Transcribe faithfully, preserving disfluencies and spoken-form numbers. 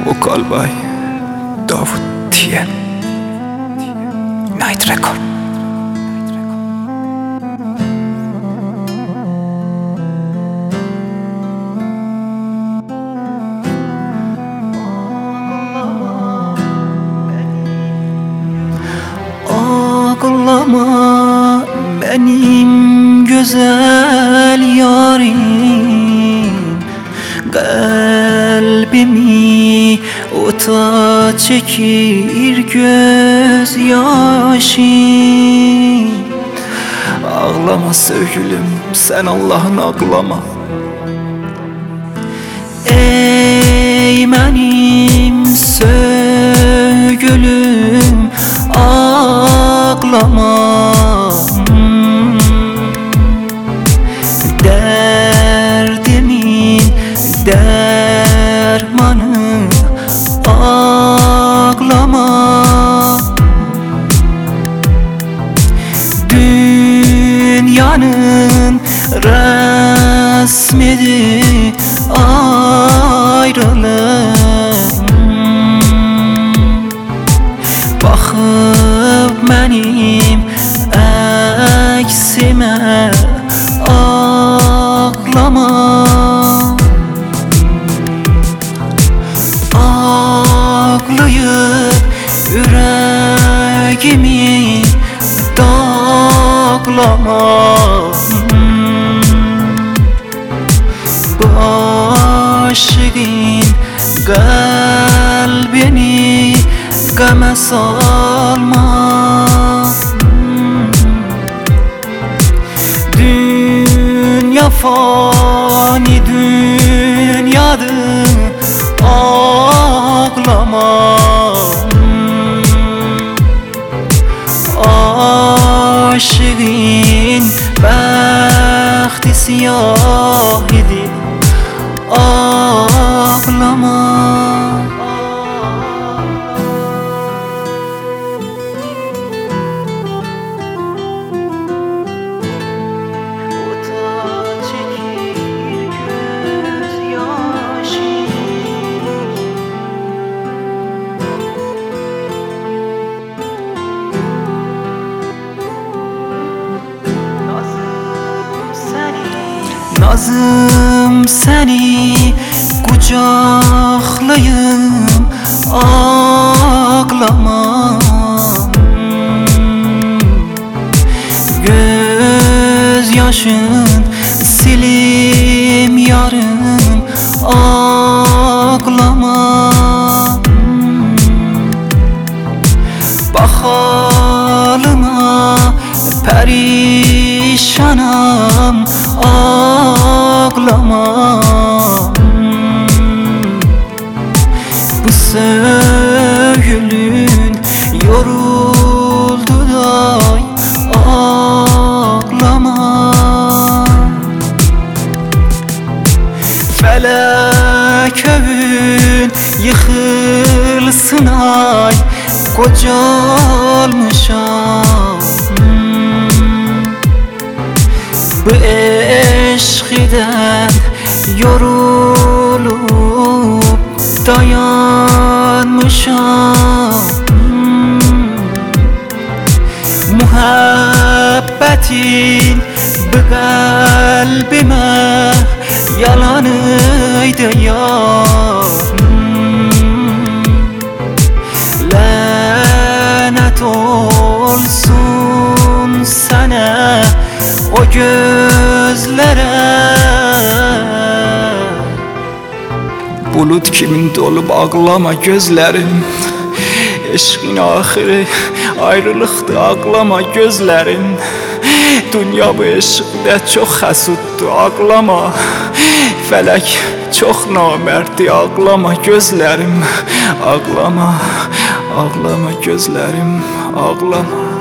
Vokal by Davut T M Night Record. Ağlama benim güzel yarim, kalbimi ota çekir gözyaşı. Ağlama sevgilim, sen Allah'ın ağlama. Ey benim sevgilim, ağlama. Derdimin dermanı, ağlama. Dünyanın resmidi ayrılık. Bakıp benim eksime ağlama. Ağlayıp yüreğimi dağlama. Bu aşığın kalbini game salma. Dünya fani dünyadır, ağlama. Aşığın bəxti siyah idi, ağlama. Nazım seni kucaklayım, ağlama. Göz yaşın silim yarım, ağlama. Bakalıma perişanam, ağlama. Bu sevgilin yoruldu da ağlama. Felek övün yıkılsın ay, kocalmışam. Bu eşkiden yorulup dayanmışam. Muhabbetin bu kalbime yalanıydı yar. Lanet olsun sana, o gözlere. Bulut kimin dolup ağlama gözlerim. Eşkin ahiri ayrılıktı, ağlama gözlerim. Dünya bu eşkdə çok xəsiddir, ağlama. Felek çok namerdi, ağlama gözlerim. Ağlama, ağlama gözlerim, ağlama.